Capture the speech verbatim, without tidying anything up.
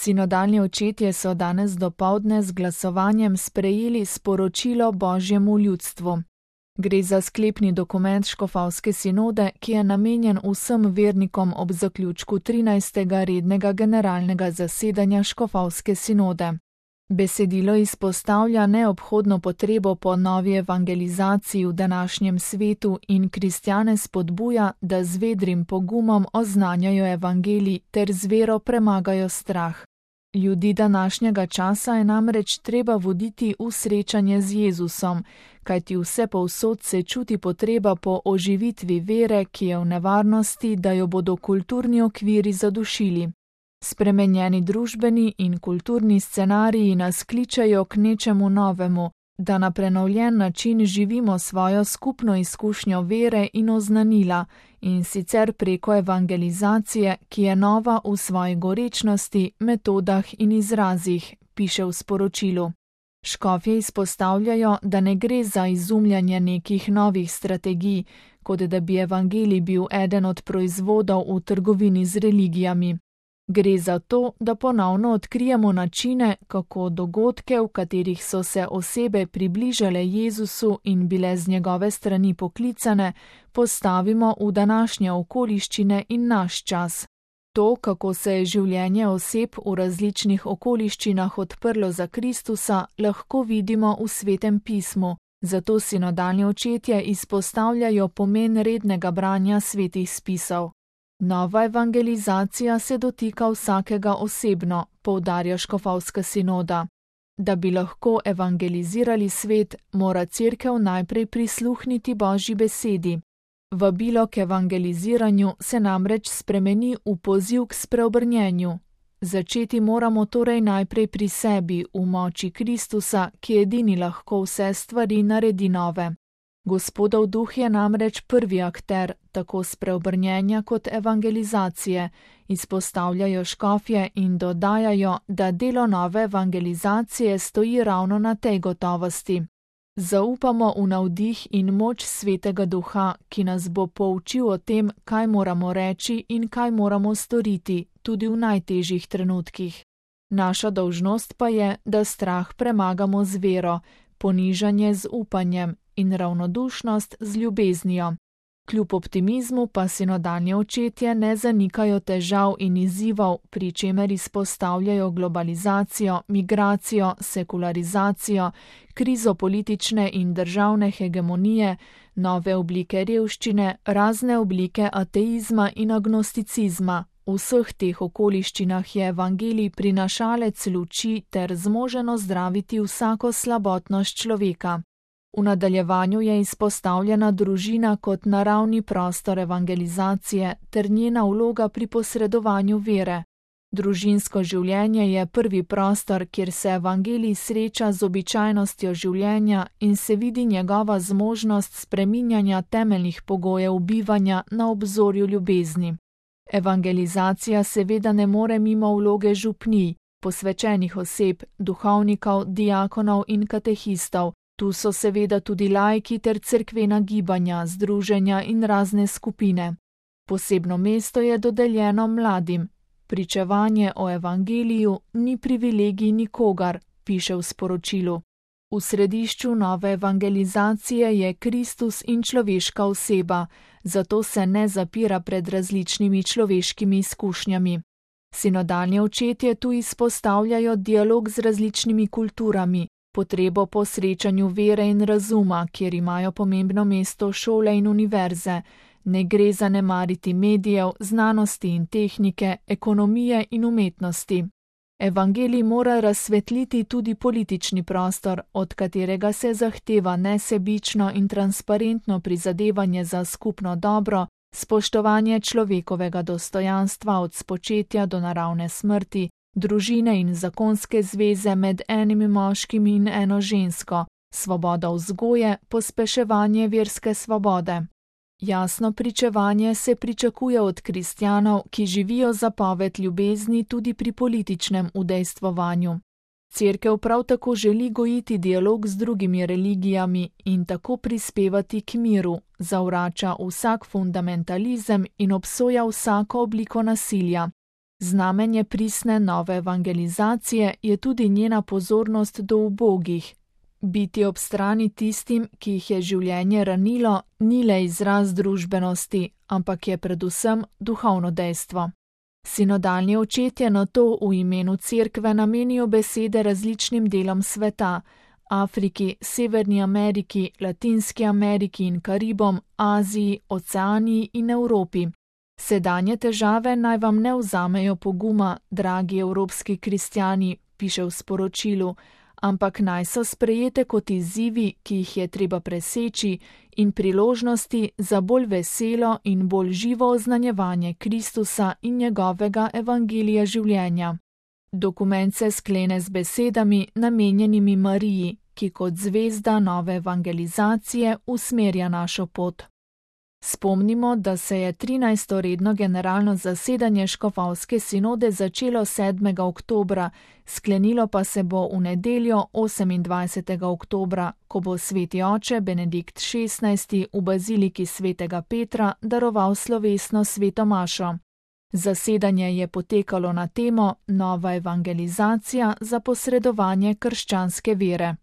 Sinodalni očetje so danes dopoldne z glasovanjem sprejeli sporočilo Božjemu ljudstvu. Gre za sklepni dokument Škofovske sinode, ki je namenjen vsem vernikom ob zaključku trinajstega rednega generalnega zasedanja Škofovske sinode. Besedilo izpostavlja neobhodno potrebo po novi evangelizaciji v današnjem svetu in kristjane spodbuja, da z vedrim pogumom oznanjajo evangelij ter z vero premagajo strah. Ljudi današnjega časa je namreč treba voditi v srečanje z Jezusom, kajti vse povsod se čuti potreba po oživitvi vere, ki je v nevarnosti, da jo bodo kulturni okviri zadušili. Spremenjeni družbeni in kulturni scenariji nas kličejo k nečemu novemu, da na prenovljen način živimo svojo skupno izkušnjo vere in oznanila, in sicer preko evangelizacije, ki je nova v svoji gorečnosti, metodah in izrazih, piše v sporočilu. Škofje izpostavljajo, da ne gre za izumljanje nekih novih strategij, kot da bi evangelij bil eden od proizvodov v trgovini z religijami. Gre za to, da ponovno odkrijemo načine, kako dogodke, v katerih so se osebe približale Jezusu in bile z njegove strani poklicane, postavimo v današnje okoliščine in naš čas. To, kako se je življenje oseb v različnih okoliščinah odprlo za Kristusa, lahko vidimo v Svetem pismu, zato sinodalni očetje izpostavljajo pomen rednega branja svetih spisov. Nova evangelizacija se dotika vsakega osebno, poudarja Škofovska sinoda. Da bi lahko evangelizirali svet, mora Cerkev najprej prisluhniti Božji besedi. Vabilo k evangeliziranju se namreč spremeni v poziv k spreobrnjenju. Začeti moramo torej najprej pri sebi, v moči Kristusa, ki edini lahko vse stvari naredi nove. Gospodov duh je namreč prvi akter, tako spreobrnjenja kot evangelizacije, izpostavljajo škofje in dodajajo, da delo nove evangelizacije stoji ravno na tej gotovosti. Zaupamo v navdih in moč Svetega Duha, ki nas bo poučil o tem, kaj moramo reči in kaj moramo storiti, tudi v najtežjih trenutkih. Naša dolžnost pa je, da strah premagamo z vero, ponižanje z upanjem in ravnodušnost z ljubeznijo. Kljub optimizmu pa sinodalni očetje ne zanikajo težav in izzivov, pri čemer izpostavljajo globalizacijo, migracijo, sekularizacijo, krizo politične in državne hegemonije, nove oblike revščine, razne oblike ateizma in agnosticizma. V vseh teh okoliščinah je evangelij prinašalec luči ter zmožen ozdraviti vsako slabotnost človeka. V nadaljevanju je izpostavljena družina kot naravni prostor evangelizacije ter njena vloga pri posredovanju vere. Družinsko življenje je prvi prostor, kjer se evangelij sreča z običajnostjo življenja in se vidi njegova zmožnost spreminjanja temeljnih pogojev bivanja na obzorju ljubezni. Evangelizacija seveda ne more mimo vloge župnij, posvečenih oseb, duhovnikov, diakonov in katehistov. Tu so seveda tudi laiki ter cerkvena gibanja, združenja in razne skupine. Posebno mesto je dodeljeno mladim. Pričevanje o evangeliju ni privilegij nikogar, piše v sporočilu. V središču nove evangelizacije je Kristus in človeška oseba, zato se ne zapira pred različnimi človeškimi izkušnjami. Sinodalni očetje tu izpostavljajo dialog z različnimi kulturami, potrebo po srečanju vere in razuma, kjer imajo pomembno mesto šole in univerze. Ne gre zanemariti medijev, znanosti in tehnike, ekonomije in umetnosti. Evangelij mora razsvetliti tudi politični prostor, od katerega se zahteva nesebično in transparentno prizadevanje za skupno dobro, spoštovanje človekovega dostojanstva od spočetja do naravne smrti, družine in zakonske zveze med enim moškim in eno žensko, svoboda vzgoje, pospeševanje verske svobode. Jasno pričevanje se pričakuje od kristjanov, ki živijo zapoved ljubezni tudi pri političnem udejstvovanju. Cerkev prav tako želi gojiti dialog z drugimi religijami in tako prispevati k miru, zavrača vsak fundamentalizem in obsoja vsako obliko nasilja. Znamenje pristne nove evangelizacije je tudi njena pozornost do ubogih. Biti ob strani tistim, ki jih je življenje ranilo, ni le izraz družbenosti, ampak je predvsem duhovno dejstvo. Sinodalni očetje na to v imenu cerkve namenijo besede različnim delom sveta, Afriki, Severni Ameriki, Latinski Ameriki in Karibom, Aziji, Oceaniji in Evropi. Sedanje težave naj vam ne vzamejo poguma, dragi evropski kristjani, piše v sporočilu, ampak naj so sprejete kot izzivi, ki jih je treba preseči, in priložnosti za bolj veselo in bolj živo oznanjevanje Kristusa in njegovega evangelija življenja. Dokument se sklene z besedami, namenjenimi Mariji, ki kot zvezda nove evangelizacije usmerja našo pot. Spomnimo, da se je trinajsto redno generalno zasedanje škofovske sinode začelo sedmega oktobra, sklenilo pa se bo v nedeljo osemindvajsetega oktobra, ko bo sveti oče Benedikt šestnajsti v baziliki svetega Petra daroval slovesno sveto mašo. Zasedanje je potekalo na temo Nova evangelizacija za posredovanje krščanske vere.